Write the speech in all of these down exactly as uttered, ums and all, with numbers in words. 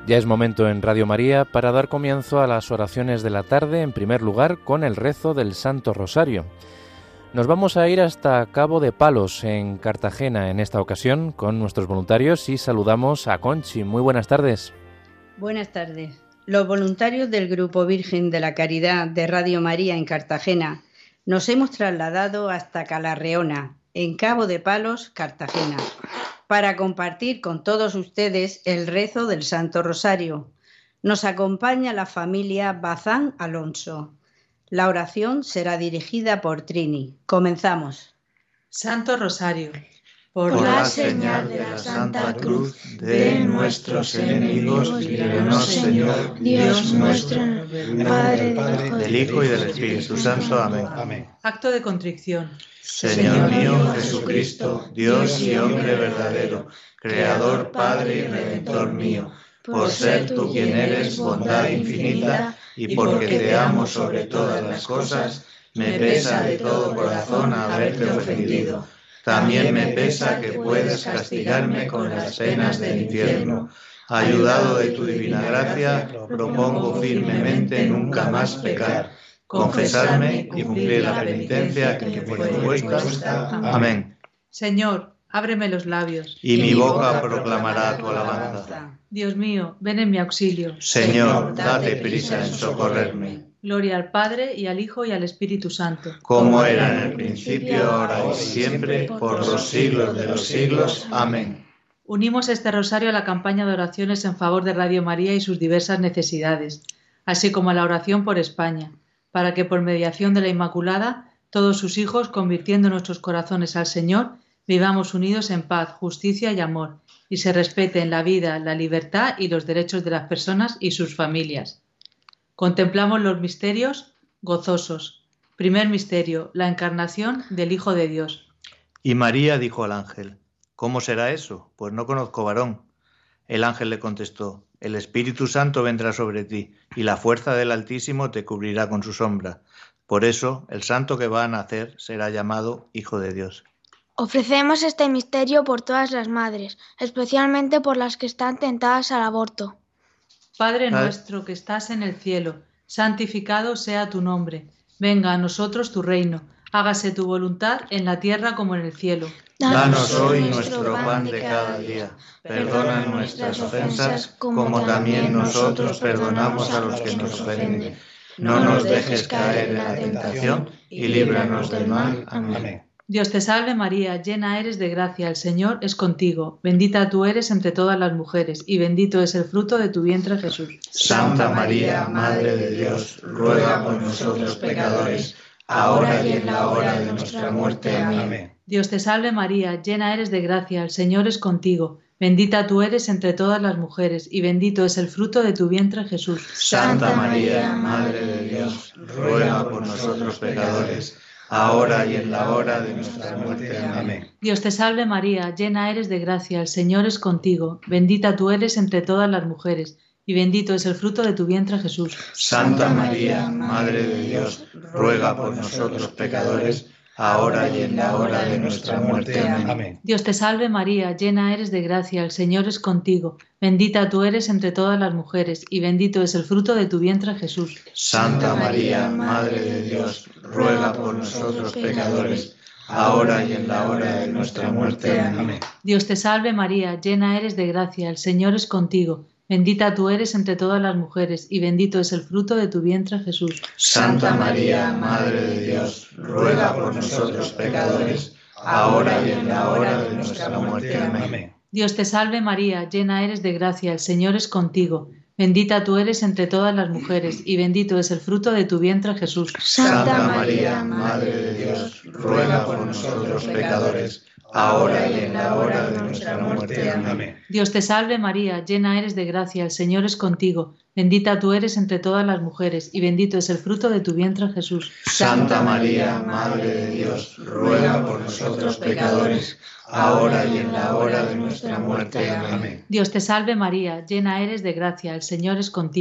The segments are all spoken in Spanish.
Ya es momento en Radio María para dar comienzo a las oraciones de la tarde, en primer lugar con el rezo del Santo Rosario. Nos vamos a ir hasta Cabo de Palos, en Cartagena, en esta ocasión, con nuestros voluntarios, y saludamos a Conchi. Muy buenas tardes. Buenas tardes. Los voluntarios del Grupo Virgen de la Caridad de Radio María en Cartagena nos hemos trasladado hasta Calarreona, en Cabo de Palos, Cartagena, para compartir con todos ustedes el rezo del Santo Rosario. Nos acompaña la familia Bazán Alonso. La oración será dirigida por Trini. Comenzamos. Santo Rosario. Por, por la señal de la Santa Cruz de nuestros enemigos, líbranos, Señor, Dios nuestro, Padre, del Hijo y del Espíritu Santo. Amén. Amén. Acto de contrición. Señor mío Jesucristo, Dios y hombre verdadero, Creador, Padre y Redentor mío, por ser tú quien eres bondad infinita y porque te amo sobre todas las cosas, me pesa de todo corazón haberte ofendido. También me pesa que puedas castigarme con las penas del infierno. Ayudado de tu divina gracia, propongo firmemente nunca más pecar, confesarme y cumplir la penitencia que me fue impuesta. Amén. Señor, ábreme los labios. Y mi boca proclamará tu alabanza. Dios mío, ven en mi auxilio. Señor, date prisa en socorrerme. Gloria al Padre, y al Hijo, y al Espíritu Santo. Como era en el principio, ahora y siempre, por los siglos de los siglos. Amén. Unimos este rosario a la campaña de oraciones en favor de Radio María y sus diversas necesidades, así como a la oración por España, para que por mediación de la Inmaculada, todos sus hijos, convirtiendo nuestros corazones al Señor, vivamos unidos en paz, justicia y amor, y se respeten la vida, la libertad y los derechos de las personas y sus familias. Contemplamos los misterios gozosos. Primer misterio, la encarnación del Hijo de Dios. Y María dijo al ángel: ¿Cómo será eso? Pues no conozco varón. El ángel le contestó: El Espíritu Santo vendrá sobre ti, y la fuerza del Altísimo te cubrirá con su sombra. Por eso, el santo que va a nacer será llamado Hijo de Dios. Ofrecemos este misterio por todas las madres, especialmente por las que están tentadas al aborto. Padre nuestro que estás en el cielo, santificado sea tu nombre. Venga a nosotros tu reino. Hágase tu voluntad en la tierra como en el cielo. Danos hoy nuestro pan de cada día. Perdona nuestras ofensas, como también nosotros perdonamos a los que nos ofenden. No nos dejes caer en la tentación y líbranos del mal. Amén. Dios te salve María, llena eres de gracia, el Señor es contigo. Bendita tú eres entre todas las mujeres, y bendito es el fruto de tu vientre Jesús. Santa María, Madre de Dios, ruega por nosotros pecadores, ahora y en la hora de nuestra muerte. Amén. Dios te salve María, llena eres de gracia, el Señor es contigo. Bendita tú eres entre todas las mujeres, y bendito es el fruto de tu vientre Jesús. Santa María, Madre de Dios, ruega por nosotros pecadores, ahora y en la hora de nuestra muerte. Amén. Dios te salve María, llena eres de gracia, el Señor es contigo. Bendita tú eres entre todas las mujeres, y bendito es el fruto de tu vientre Jesús. Santa María, Madre de Dios, ruega por nosotros pecadores, ahora y en la hora de nuestra muerte. Amén. Dios te salve María, llena eres de gracia, el Señor es contigo. Bendita tú eres entre todas las mujeres, y bendito es el fruto de tu vientre Jesús. Santa María, Madre de Dios, ruega por nosotros pecadores, ahora y en la hora de nuestra muerte. Amén. Dios te salve María, llena eres de gracia, el Señor es contigo. Bendita tú eres entre todas las mujeres, y bendito es el fruto de tu vientre Jesús. Santa María, Madre de Dios, ruega por nosotros pecadores, ahora y en la hora de nuestra muerte. Amén. Dios te salve María, llena eres de gracia, el Señor es contigo. Bendita tú eres entre todas las mujeres, y bendito es el fruto de tu vientre Jesús. Santa María, Madre de Dios, ruega por nosotros pecadores, ahora y en la hora de nuestra muerte. Amén. Dios te salve María, llena eres de gracia, el Señor es contigo. Bendita tú eres entre todas las mujeres, y bendito es el fruto de tu vientre Jesús. Santa María, Madre de Dios, ruega por nosotros pecadores, ahora y en la hora de nuestra muerte. Amén. Dios te salve María, llena eres de gracia, el Señor es contigo.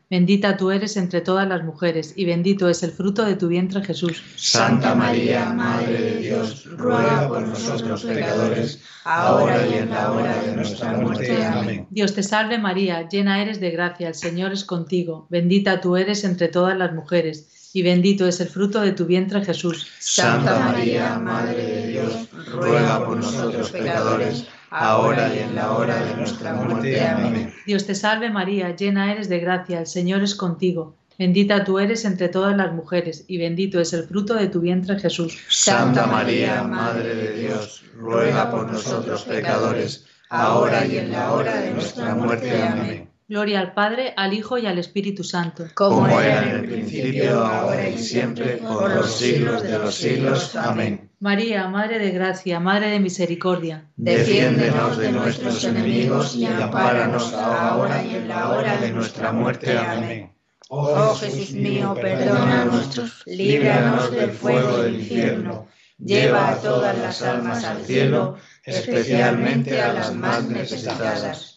Bendita tú eres entre todas las mujeres, y bendito es el fruto de tu vientre, Jesús. Santa María, Madre de Dios, ruega por nosotros pecadores, ahora y en la hora de nuestra muerte. Amén. Dios te salve María, llena eres de gracia, el Señor es contigo. Bendita tú eres entre todas las mujeres, y bendito es el fruto de tu vientre, Jesús. Santa María, Madre de Dios, ruega por nosotros pecadores, ahora y en la hora de nuestra muerte. Amén. Dios te salve María, llena eres de gracia, el Señor es contigo. Bendita tú eres entre todas las mujeres, y bendito es el fruto de tu vientre, Jesús. Santa María, Madre de Dios, ruega por nosotros pecadores, ahora y en la hora de nuestra muerte. Amén. Gloria al Padre, al Hijo y al Espíritu Santo. Como era en el principio, ahora y siempre, por los siglos de los siglos. Amén. María, Madre de Gracia, Madre de Misericordia, defiéndenos de nuestros enemigos y ampáranos ahora y en la hora de nuestra muerte. Amén. Oh Jesús mío, perdona nuestros, líbranos del fuego del infierno, lleva a todas las almas al cielo, especialmente a las más necesitadas.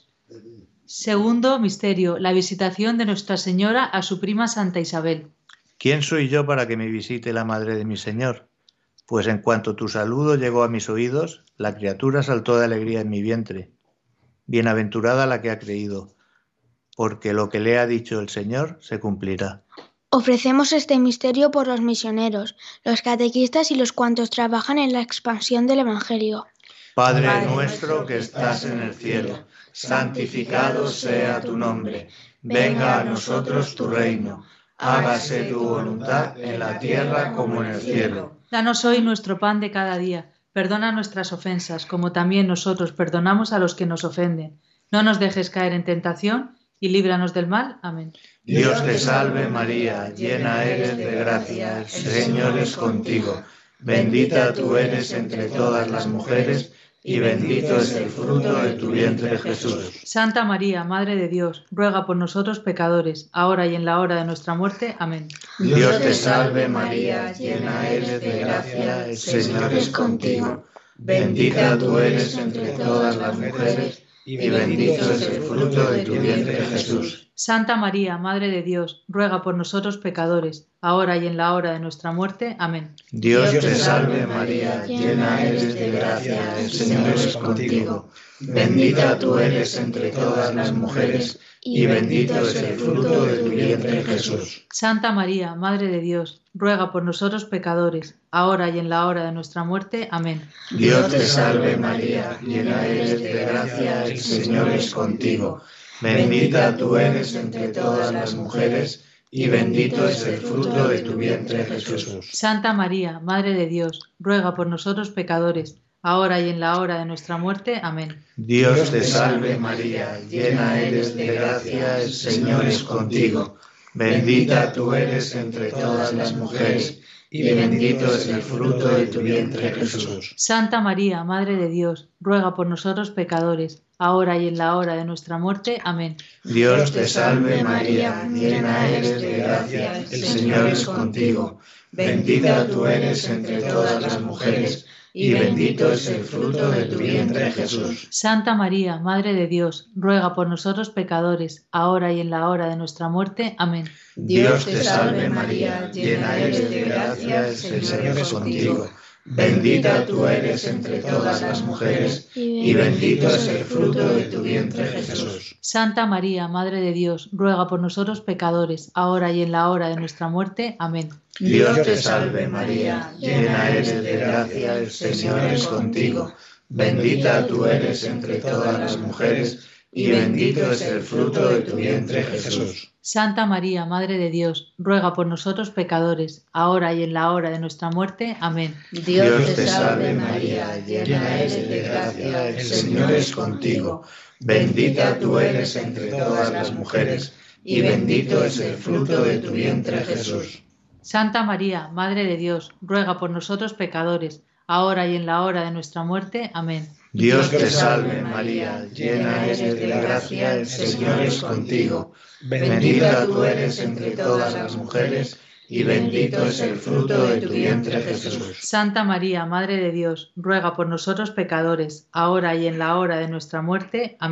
Segundo misterio, la visitación de Nuestra Señora a su prima Santa Isabel. ¿Quién soy yo para que me visite la madre de mi Señor? Pues en cuanto tu saludo llegó a mis oídos, la criatura saltó de alegría en mi vientre. Bienaventurada la que ha creído, porque lo que le ha dicho el Señor se cumplirá. Ofrecemos este misterio por los misioneros, los catequistas y los cuantos trabajan en la expansión del Evangelio. Padre, Padre nuestro que estás en el cielo, santificado sea tu nombre. Venga a nosotros tu reino. Hágase tu voluntad en la tierra como en el cielo. Danos hoy nuestro pan de cada día. Perdona nuestras ofensas, como también nosotros perdonamos a los que nos ofenden. No nos dejes caer en tentación y líbranos del mal. Amén. Dios te salve María, llena eres de gracia, el Señor es contigo. Bendita tú eres entre todas las mujeres, y bendito es el fruto de tu vientre, Jesús. Santa María, Madre de Dios, ruega por nosotros pecadores, ahora y en la hora de nuestra muerte. Amén. Dios te salve María, llena eres de gracia, el Señor es contigo. Bendita tú eres entre todas las mujeres, y bendito es el fruto de tu vientre, Jesús. Santa María, Madre de Dios, ruega por nosotros pecadores, ahora y en la hora de nuestra muerte. Amén. Dios te salve María, llena eres de gracia, el Señor es contigo. Bendita tú eres entre todas las mujeres, y bendito es el fruto de tu vientre, Jesús. Santa María, Madre de Dios, ruega por nosotros pecadores, ahora y en la hora de nuestra muerte. Amén. Dios te salve María, llena eres de gracia, el Señor es contigo. Bendita tú eres entre todas las mujeres, y bendito es el fruto de tu vientre, Jesús. Santa María, Madre de Dios, ruega por nosotros pecadores, ahora y en la hora de nuestra muerte. Amén. Dios te salve María, llena eres de gracia, el Señor es contigo. Bendita tú eres entre todas las mujeres, y bendito es el fruto de tu vientre, Jesús. Santa María, Madre de Dios, ruega por nosotros pecadores, ahora y en la hora de nuestra muerte. Amén. Dios te salve María, llena eres de gracia, el Señor es contigo. Bendita tú eres entre todas las mujeres, y bendito es el fruto de tu vientre, Jesús. Santa María, Madre de Dios, ruega por nosotros pecadores, ahora y en la hora de nuestra muerte. Amén. Dios te salve María, llena eres de gracia, el Señor es contigo. Bendita tú eres entre todas las mujeres, y bendito es el fruto de tu vientre, Jesús. Santa María, Madre de Dios, ruega por nosotros pecadores, ahora y en la hora de nuestra muerte. Amén. Dios te salve María, llena eres de gracia, el Señor es contigo. Bendita tú eres entre todas las mujeres, y bendito es el fruto de tu vientre, Jesús. Santa María, Madre de Dios, ruega por nosotros pecadores, ahora y en la hora de nuestra muerte. Amén. Dios te salve María, llena eres de gracia, el Señor es contigo. Bendita tú eres entre todas las mujeres, y bendito es el fruto de tu vientre, Jesús. Santa María, Madre de Dios, ruega por nosotros pecadores, ahora y en la hora de nuestra muerte. Amén. Dios te salve María, llena eres de gracia, el Señor es contigo. Bendita tú eres entre todas las mujeres, y bendito es el fruto de tu vientre, Jesús. Santa María, Madre de Dios, ruega por nosotros pecadores, ahora y en la hora de nuestra muerte. Amén.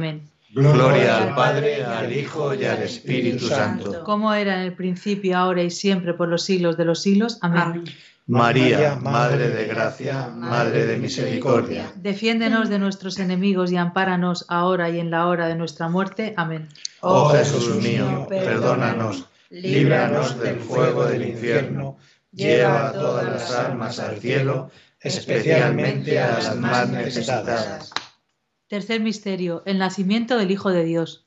Gloria al Padre, al Hijo y al Espíritu Santo. Como era en el principio, ahora y siempre, por los siglos de los siglos. Amén. Amén. María, Madre de Gracia, Madre de Misericordia. Defiéndenos de nuestros enemigos y ampáranos ahora y en la hora de nuestra muerte. Amén. Oh Jesús mío, perdónanos, líbranos del fuego del infierno, lleva a todas las almas al cielo, especialmente a las más necesitadas. Tercer misterio, el nacimiento del Hijo de Dios.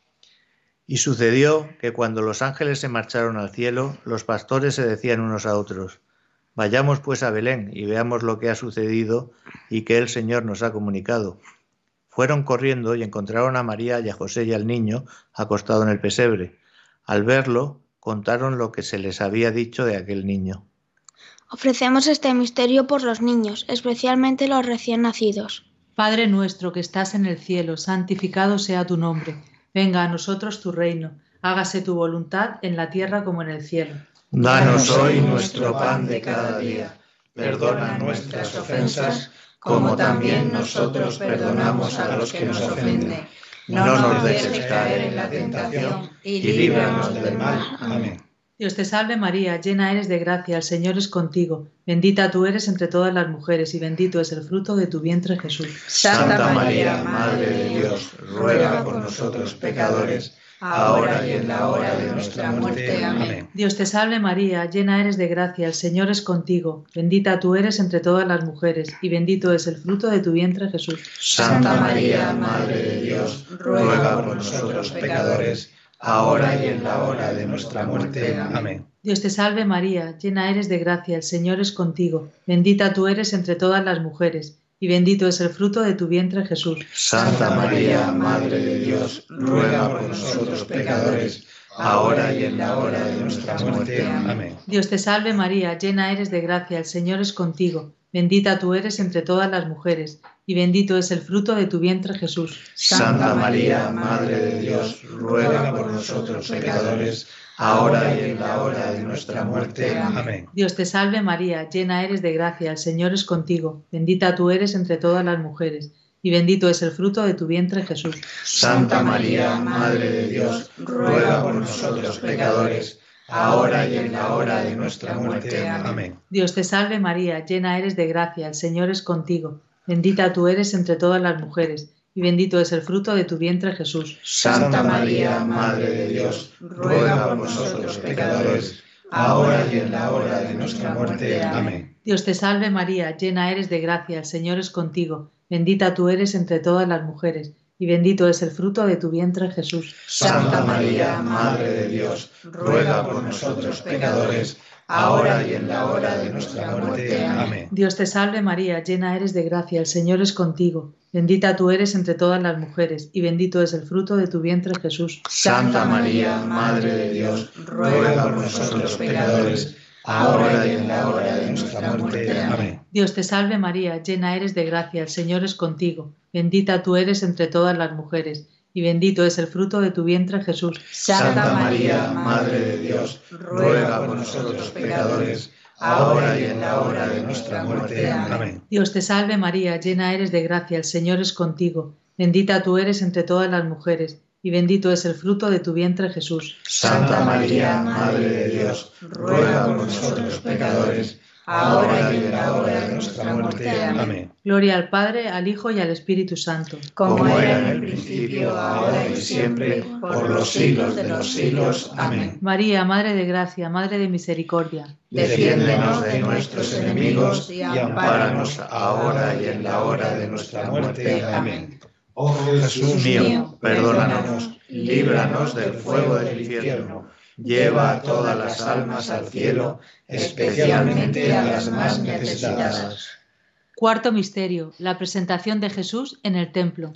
Y sucedió que cuando los ángeles se marcharon al cielo, los pastores se decían unos a otros: vayamos pues a Belén y veamos lo que ha sucedido y que el Señor nos ha comunicado. Fueron corriendo y encontraron a María y a José y al niño acostado en el pesebre. Al verlo, contaron lo que se les había dicho de aquel niño. Ofrecemos este misterio por los niños, especialmente los recién nacidos. Padre nuestro que estás en el cielo, santificado sea tu nombre. Venga a nosotros tu reino. Hágase tu voluntad en la tierra como en el cielo. Danos hoy nuestro pan de cada día. Perdona nuestras ofensas, como también nosotros perdonamos a los que nos ofenden. No nos dejes caer en la tentación y líbranos del mal. Amén. Dios te salve María, llena eres de gracia, el Señor es contigo. Bendita tú eres entre todas las mujeres y bendito es el fruto de tu vientre Jesús. Santa María, Madre de Dios, ruega por nosotros pecadores, ahora y en la hora de nuestra muerte. Amén. Dios te salve María, llena eres de gracia, el Señor es contigo. Bendita tú eres entre todas las mujeres y bendito es el fruto de tu vientre Jesús. Santa María, Madre de Dios, ruega por nosotros pecadores, ahora y en la hora de nuestra muerte. Amén. Dios te salve María, llena eres de gracia, el Señor es contigo. Bendita tú eres entre todas las mujeres y bendito es el fruto de tu vientre Jesús. Santa María, Madre de Dios, ruega por nosotros pecadores, ahora y en la hora de nuestra muerte. Amén. Dios te salve María, llena eres de gracia, el Señor es contigo. Bendita tú eres entre todas las mujeres y bendito es el fruto de tu vientre Jesús. Santa María, Madre de Dios, ruega por nosotros pecadores, ahora y en la hora de nuestra muerte. Amén. Dios te salve María, llena eres de gracia, el Señor es contigo. Bendita tú eres entre todas las mujeres y bendito es el fruto de tu vientre Jesús. Santa María, Madre de Dios, ruega por nosotros pecadores, ahora y en la hora de nuestra muerte. Amén. Dios te salve María, llena eres de gracia, el Señor es contigo. Bendita tú eres entre todas las mujeres y bendito es el fruto de tu vientre Jesús. Santa María, Madre de Dios, ruega por nosotros pecadores, ahora y en la hora de nuestra muerte. Amén. Dios te salve María, llena eres de gracia, el Señor es contigo. Bendita tú eres entre todas las mujeres y bendito es el fruto de tu vientre Jesús. Santa María, Madre de Dios, ruega por nosotros pecadores, ahora y en la hora de nuestra muerte. Amén. Dios te salve María, llena eres de gracia, el Señor es contigo. Bendita tú eres entre todas las mujeres y bendito es el fruto de tu vientre Jesús. Santa María, Madre de Dios, ruega por nosotros pecadores, ahora y en la hora de nuestra muerte. Amén. Dios te salve María, llena eres de gracia, el Señor es contigo. Bendita tú eres entre todas las mujeres y bendito es el fruto de tu vientre Jesús. Santa María, Madre de Dios, ruega por nosotros pecadores, ahora y en la hora de nuestra muerte. Amén. Dios te salve María, llena eres de gracia, el Señor es contigo. Bendita tú eres entre todas las mujeres y bendito es el fruto de tu vientre Jesús. Santa María, Madre de Dios, ruega por nosotros pecadores, ahora y en la hora de nuestra muerte. Amén. Gloria al Padre, al Hijo y al Espíritu Santo. Como era en el principio, ahora y siempre, por los siglos de los siglos. Amén. María, Madre de Gracia, Madre de Misericordia, defiéndenos de nuestros enemigos y ampáranos ahora y en la hora de nuestra muerte. Amén. Oh Jesús mío, perdónanos, líbranos del fuego del infierno, lleva a todas las almas al cielo, especialmente a las más necesitadas. Cuarto misterio, la presentación de Jesús en el templo.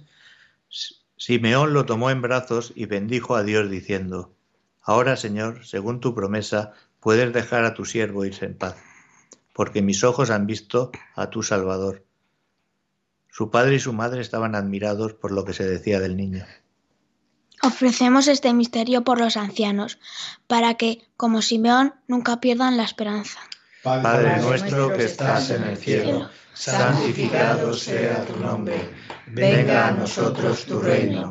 Simeón lo tomó en brazos y bendijo a Dios diciendo: Ahora, Señor, según tu promesa, puedes dejar a tu siervo irse en paz, porque mis ojos han visto a tu Salvador. Su padre y su madre estaban admirados por lo que se decía del niño. Ofrecemos este misterio por los ancianos, para que, como Simeón, nunca pierdan la esperanza. Padre nuestro que estás en el cielo, santificado sea tu nombre. Venga a nosotros tu reino.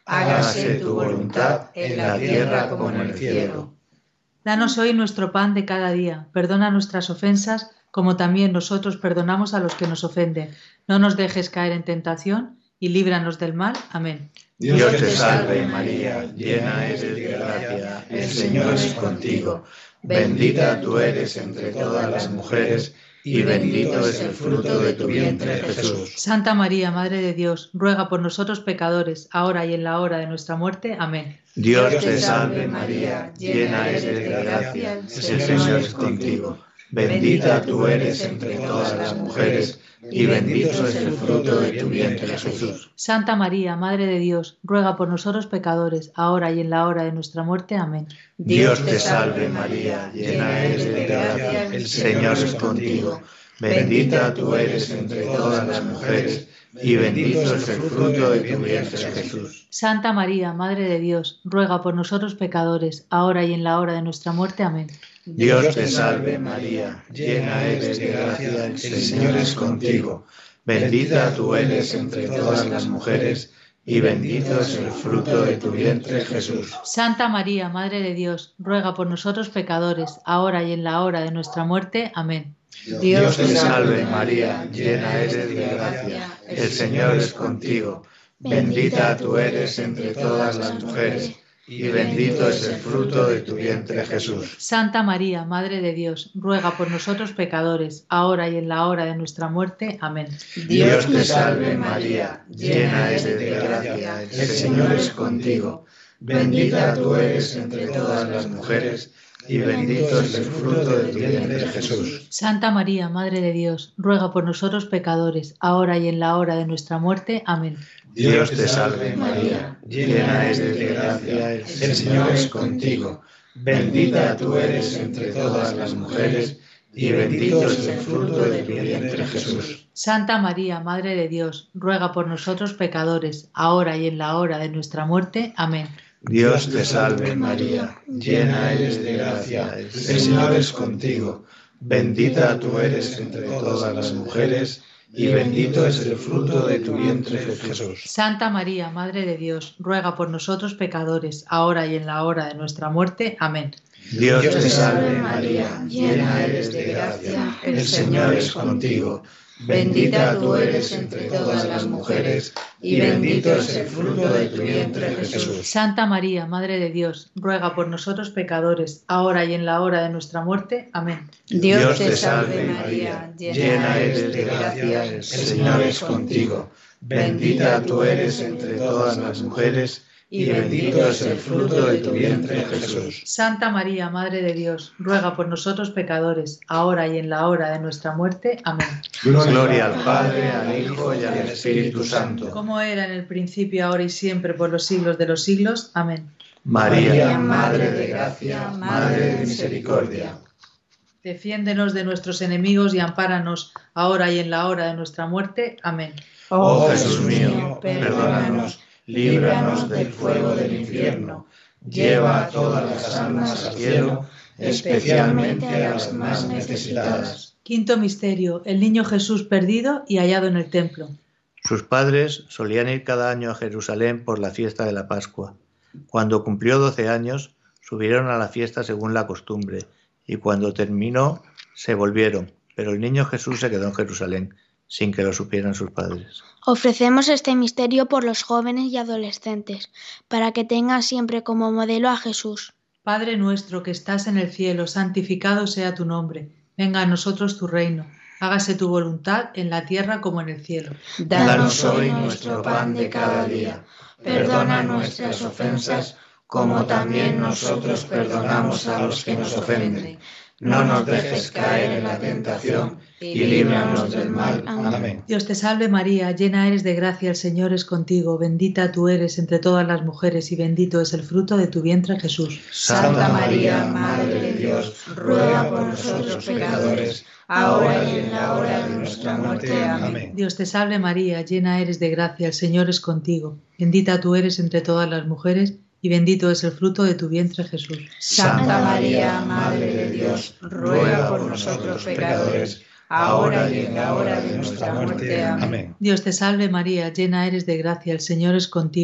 hágase tu voluntad en la tierra como en el cielo. Danos hoy nuestro pan de cada día. Perdona nuestras ofensas, como también nosotros perdonamos a los que nos ofenden. No nos dejes caer en tentación y líbranos del mal. Amén. Dios te salve María, llena eres de gracia, el Señor es contigo. Bendita tú eres entre todas las mujeres, y bendito es el fruto de tu vientre, Jesús. Santa María, Madre de Dios, ruega por nosotros pecadores, ahora y en la hora de nuestra muerte. Amén. Dios te salve María, llena eres de gracia, el Señor es contigo. Bendita tú eres entre todas las mujeres, y bendito es el fruto de tu vientre, Jesús. Santa María, Madre de Dios, ruega por nosotros pecadores, ahora y en la hora de nuestra muerte. Amén. Dios te salve María, llena eres de gracia, el Señor es contigo. Bendita tú eres entre todas las mujeres, y bendito es el fruto de tu vientre, Jesús. Santa María, Madre de Dios, ruega por nosotros pecadores, ahora y en la hora de nuestra muerte. Amén. Dios te salve María, llena eres de gracia, el Señor es contigo. Bendita tú eres entre todas las mujeres, y bendito es el fruto de tu vientre, Jesús. Santa María, Madre de Dios, ruega por nosotros pecadores, ahora y en la hora de nuestra muerte. Amén. Dios te salve María, llena eres de gracia, el Señor es contigo. Bendita tú eres entre todas las mujeres, y bendito es el fruto de tu vientre, Jesús. Santa María, Madre de Dios, ruega por nosotros pecadores, ahora y en la hora de nuestra muerte. Amén. Dios te salve María, llena eres de gracia, el Señor es contigo. Bendita tú eres entre todas las mujeres, y bendito es el fruto de tu vientre, Jesús. Santa María, Madre de Dios, ruega por nosotros pecadores, ahora y en la hora de nuestra muerte. Amén. Dios te salve María, llena eres de gracia, el Señor es contigo. Bendita tú eres entre todas las mujeres, y bendito es el fruto de tu vientre, Jesús. Santa María, Madre de Dios, ruega por nosotros pecadores, ahora y en la hora de nuestra muerte. Amén. Dios te salve María, llena eres de gracia, el Señor es contigo. Bendita tú eres entre todas las mujeres, y bendito es el fruto de tu vientre, Jesús. Santa María, Madre de Dios, ruega por nosotros pecadores, ahora y en la hora de nuestra muerte. Amén. Dios te salve María, llena eres de gracia, el Señor es contigo. Bendita tú eres entre todas las mujeres, y bendito es el fruto de tu vientre, Jesús. Santa María, Madre de Dios, ruega por nosotros pecadores, ahora y en la hora de nuestra muerte. Amén. Dios te salve María, llena eres de gracia, el Señor es contigo. Bendita tú eres entre todas las mujeres, y bendito es el fruto de tu vientre, Jesús. Santa María, Madre de Dios, ruega por nosotros pecadores, ahora y en la hora de nuestra muerte. Amén. Gloria al Padre, al Hijo y al Espíritu Santo. Como era en el principio, ahora y siempre, por los siglos de los siglos. Amén. María, Madre de gracia, Madre de misericordia. Defiéndenos de nuestros enemigos y ampáranos, ahora y en la hora de nuestra muerte. Amén. Oh Jesús mío, perdónanos, líbranos del fuego del infierno, lleva a todas las almas al cielo, especialmente a las más necesitadas. Quinto misterio, el niño Jesús perdido y hallado en el templo. Sus padres solían ir cada año a Jerusalén por la fiesta de la Pascua. Cuando cumplió doce años, subieron a la fiesta según la costumbre, y cuando terminó, se volvieron, pero el niño Jesús se quedó en Jerusalén, sin que lo supieran sus padres. Ofrecemos este misterio por los jóvenes y adolescentes, para que tengan siempre como modelo a Jesús. Padre nuestro que estás en el cielo, santificado sea tu nombre. Venga a nosotros tu reino. Hágase tu voluntad en la tierra como en el cielo. Danos hoy nuestro pan de cada día. Perdona nuestras ofensas, como también nosotros perdonamos a los que nos ofenden. No nos dejes caer en la tentación, y líbranos del mal. Amén. Dios te salve María, llena eres de gracia, el Señor es contigo. Bendita tú eres entre todas las mujeres, y bendito es el fruto de tu vientre, Jesús. Santa María, Madre de Dios, ruega por nosotros pecadores, ahora y en la hora de nuestra muerte. Amén. Dios te salve María, llena eres de gracia, el Señor es contigo. Bendita tú eres entre todas las mujeres, y bendito es el fruto de tu vientre, Jesús. Santa María, Madre de Dios, ruega por nosotros pecadores, ahora y en la hora de nuestra muerte. Amén. Dios te salve María, llena eres de gracia, el Señor es contigo.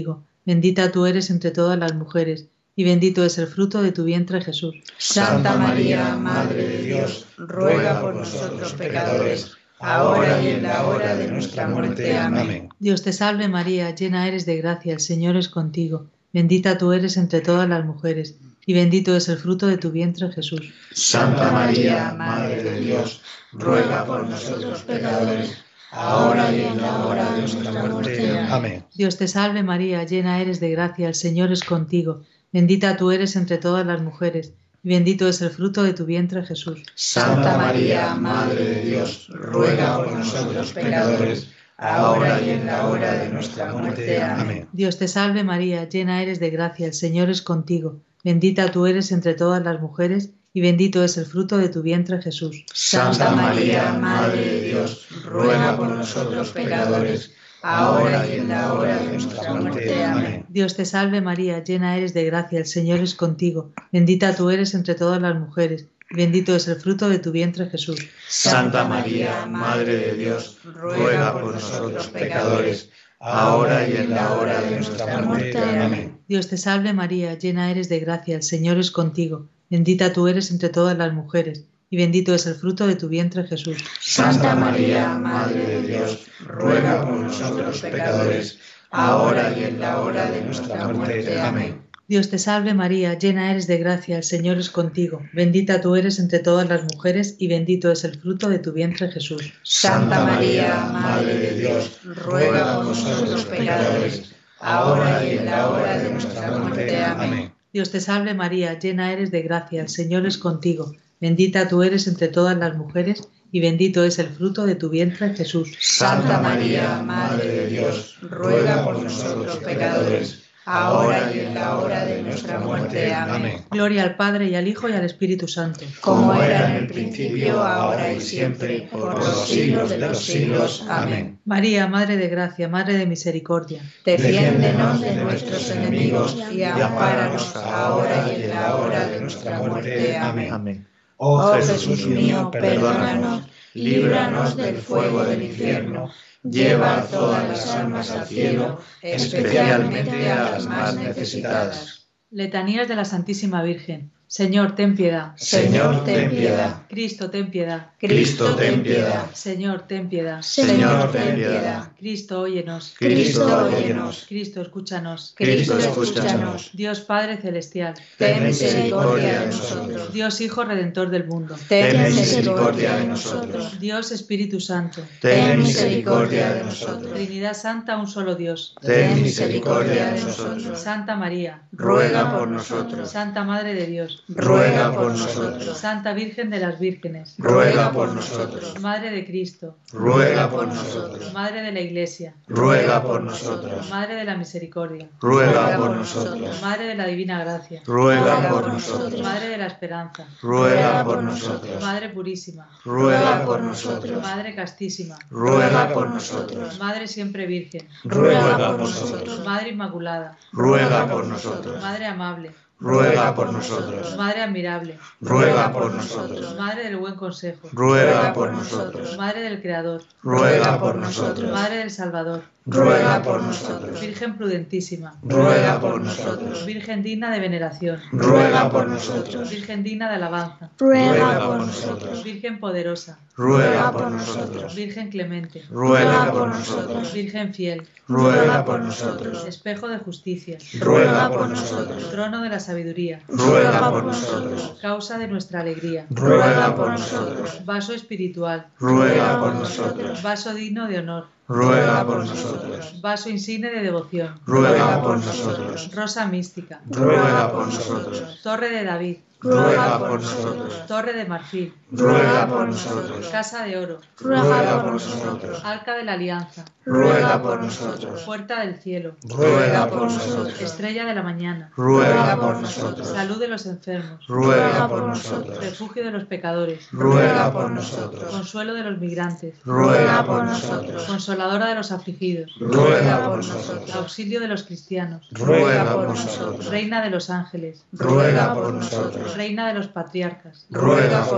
bendita tú eres entre todas las mujeres, y bendito es el fruto de tu vientre, Jesús. Santa María, Madre de Dios, ruega por nosotros pecadores, ahora y en la hora de nuestra muerte. Amén. Dios te salve María, llena eres de gracia, el Señor es contigo. Bendita tú eres entre todas las mujeres, y bendito es el fruto de tu vientre, Jesús. Santa María, Madre de Dios, ruega por nosotros pecadores, ahora y en la hora de nuestra muerte. Amén. Dios te salve María, llena eres de gracia, el Señor es contigo. Bendita tú eres entre todas las mujeres, y bendito es el fruto de tu vientre, Jesús. Santa María, Madre de Dios, ruega por nosotros pecadores, ahora y en la hora de nuestra muerte. Amén. Dios te salve María, llena eres de gracia, el Señor es contigo. Bendita tú eres entre todas las mujeres, y bendito es el fruto de tu vientre, Jesús. Santa María, Madre de Dios, ruega por nosotros pecadores, ahora y en la hora de nuestra muerte. Amén. Dios te salve María, llena eres de gracia, el Señor es contigo. Bendita tú eres entre todas las mujeres, y bendito es el fruto de tu vientre, Jesús. Santa María, Madre de Dios, ruega por nosotros pecadores, ahora y en la hora de nuestra muerte. Amén. Dios te salve María, llena eres de gracia, el Señor es contigo. Bendita tú eres entre todas las mujeres, y bendito es el fruto de tu vientre, Jesús. Santa María, Madre de Dios, ruega por nosotros pecadores, ahora y en la hora de nuestra muerte. Amén. Dios te salve María, llena eres de gracia, el Señor es contigo. Bendita tú eres entre todas las mujeres, y bendito es el fruto de tu vientre, Jesús. Santa María, Madre de Dios, ruega por nosotros pecadores, ahora y en la hora de nuestra muerte. Amén. Dios te salve María, llena eres de gracia, el Señor es contigo. Bendita tú eres entre todas las mujeres, y bendito es el fruto de tu vientre, Jesús. Santa María, Madre de Dios, ruega por nosotros pecadores, ahora y en la hora de nuestra muerte. Amén. Gloria al Padre, y al Hijo, y al Espíritu Santo. Como era en el principio, ahora y siempre, por los siglos de los siglos. Amén. María, Madre de gracia, Madre de misericordia, defiéndenos de nuestros enemigos y ampáranos ahora y en la hora de nuestra muerte. Amén. Amén. Oh Jesús mío, perdónanos, líbranos del fuego del infierno, lleva a todas las almas al cielo, especialmente a las más necesitadas. Letanías de la Santísima Virgen. Señor, ten piedad. Señor, ten piedad. Cristo, ten piedad. Cristo, ten piedad. Señor, ten piedad. Señor, ten piedad. Cristo, óyenos. Cristo, óyenos. Cristo, escúchanos. Cristo, escúchanos. Dios Padre Celestial, Ten misericordia de nosotros. Dios Hijo Redentor del mundo, Ten misericordia de nosotros. Dios Espíritu Santo, Ten misericordia de nosotros. Trinidad Santa, un solo Dios. Ten misericordia de nosotros. Santa María, Ruega por nosotros. Santa Madre de Dios, Ruega por nosotros. Santa Virgen de las Vírgenes, Ruega por nosotros. Madre de Cristo, Ruega por nosotros. Madre de la Iglesia, Ruega por nosotros. Madre de la Misericordia, Ruega por nosotros. Madre de la Divina Gracia, Ruega por nosotros. Madre de la Esperanza, Ruega por nosotros. Madre Purísima, Ruega por nosotros. Madre Castísima, Ruega por nosotros. Madre Siempre Virgen, Ruega por nosotros. Madre Inmaculada, Ruega por nosotros. Madre Amable, Ruega por nosotros. Madre Admirable, Ruega por nosotros. Madre del Buen Consejo, Ruega por nosotros. Madre del Creador, Ruega por nosotros. Madre del Salvador, Ruega por nosotros. Virgen prudentísima, Ruega por nosotros. Virgen digna de veneración, Ruega por nosotros. Virgen digna de alabanza, Ruega por nosotros. Virgen poderosa, Ruega por nosotros. Virgen clemente, Ruega por nosotros. Virgen fiel, Ruega por nosotros. espejo de justicia, Ruega por nosotros. trono de la sabiduría, Ruega por nosotros. causa de nuestra alegría, Ruega por nosotros. vaso espiritual, Ruega por nosotros. vaso digno de honor, Ruega por nosotros. vaso insigne de devoción, Ruega por nosotros. rosa mística, Ruega por nosotros. torre de David, Ruega por nosotros. torre de marfil, Ruega por nosotros. casa de oro, Ruega por nosotros. arca de la alianza, Ruega por nosotros. puerta del cielo, Ruega por nosotros. estrella de la mañana, Ruega por nosotros. salud de los enfermos, Ruega por nosotros. refugio de los pecadores, Ruega por nosotros. consuelo de los migrantes, Ruega por nosotros. consoladora de los afligidos, Ruega por nosotros. auxilio de los cristianos, Ruega por nosotros. reina de los ángeles, Ruega por nosotros. reina de los patriarcas, Ruega por nosotros.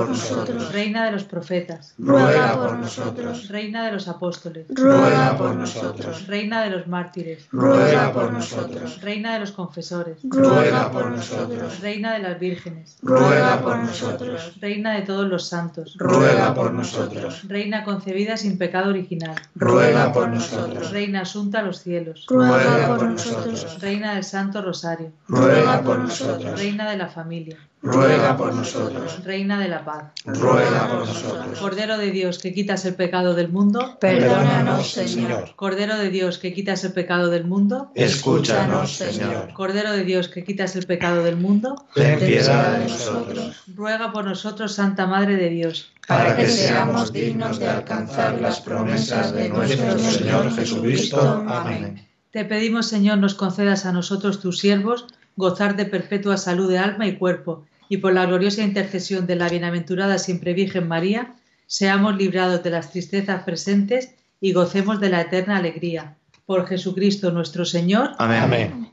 nosotros. Reina de los profetas, Ruega por nosotros. Reina de los apóstoles, Ruega por nosotros. Reina de los mártires, Ruega por nosotros. Reina de los confesores, Ruega por nosotros. Reina de las vírgenes, Ruega por nosotros. Reina de todos los santos, Ruega por nosotros. Reina concebida sin pecado original, Ruega por nosotros. Reina asunta a los cielos, Ruega por nosotros. Reina del Santo Rosario, Ruega por nosotros. Reina de la familia, Ruega por nosotros. Reina de la paz, Ruega por nosotros. Cordero de Dios que quitas el pecado del mundo, Perdónanos, Señor. Cordero de Dios que quitas el pecado del mundo, Escúchanos, Señor. Cordero de Dios que quitas el pecado del mundo, Ten piedad de nosotros, ruega por nosotros, Santa Madre de Dios, para que seamos dignos de alcanzar las promesas de nuestro Señor Jesucristo. Amén. Te pedimos, Señor, nos concedas a nosotros, tus siervos, gozar de perpetua salud de alma y cuerpo, y por la gloriosa intercesión de la bienaventurada siempre Virgen María, seamos librados de las tristezas presentes y gocemos de la eterna alegría. Por Jesucristo nuestro Señor. Amén. Amén.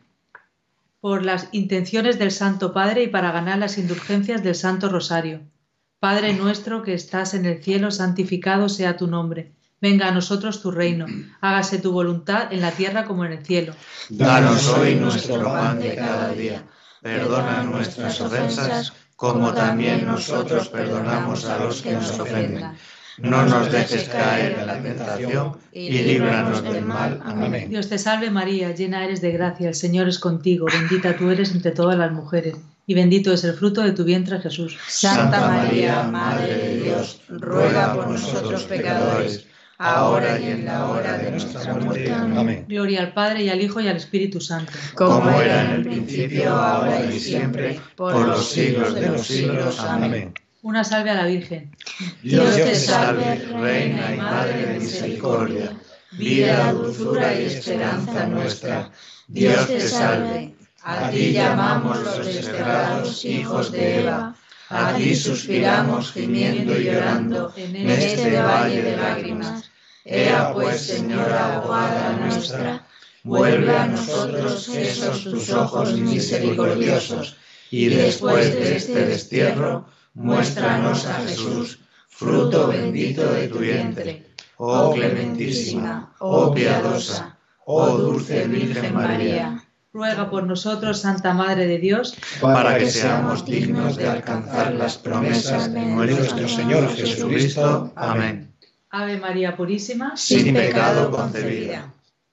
Por las intenciones del Santo Padre y para ganar las indulgencias del Santo Rosario. Padre nuestro que estás en el cielo, santificado sea tu nombre. Venga a nosotros tu reino. Hágase tu voluntad en la tierra como en el cielo. Danos hoy nuestro pan de cada día. Perdona nuestras ofensas, como también nosotros perdonamos a los que nos ofenden. No nos dejes caer en la tentación y líbranos del mal. Amén. Dios te salve María, llena eres de gracia, el Señor es contigo, bendita tú eres entre todas las mujeres, y bendito es el fruto de tu vientre Jesús. Santa María, Madre de Dios, ruega por nosotros pecadores, ahora y en la hora de nuestra muerte. Amén. Gloria al Padre y al Hijo y al Espíritu Santo. Como era en el principio, ahora y siempre, por los siglos de los siglos. Amén. Una salve a la Virgen. Dios te salve, Reina y Madre de misericordia, vida, dulzura y esperanza nuestra. Dios te salve. A ti llamamos los desterrados hijos de Eva. A ti suspiramos gimiendo y llorando en este valle de lágrimas. Ea pues, Señora abogada nuestra, vuelve a nosotros esos tus ojos misericordiosos, y después de este destierro, muéstranos a Jesús, fruto bendito de tu vientre. Oh clementísima, oh piadosa, oh dulce Virgen María, ruega por nosotros, Santa Madre de Dios, para que seamos dignos de alcanzar las promesas de nuestro Señor Jesucristo. Amén. Ave María Purísima, sin pecado concebida.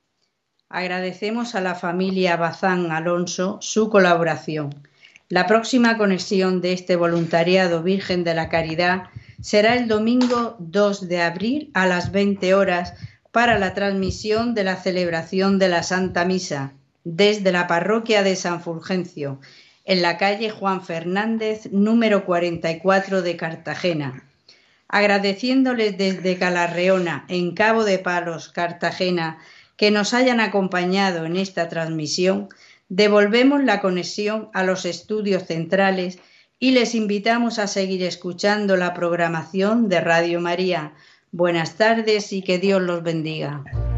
Agradecemos a la familia Bazán Alonso su colaboración. La próxima conexión de este voluntariado Virgen de la Caridad será el domingo dos de abril a las veinte horas para la transmisión de la celebración de la Santa Misa desde la parroquia de San Fulgencio, en la calle Juan Fernández, número cuarenta y cuatro de Cartagena. Agradeciéndoles desde Calarreona, en Cabo de Palos, Cartagena, que nos hayan acompañado en esta transmisión, devolvemos la conexión a los estudios centrales y les invitamos a seguir escuchando la programación de Radio María. Buenas tardes y que Dios los bendiga.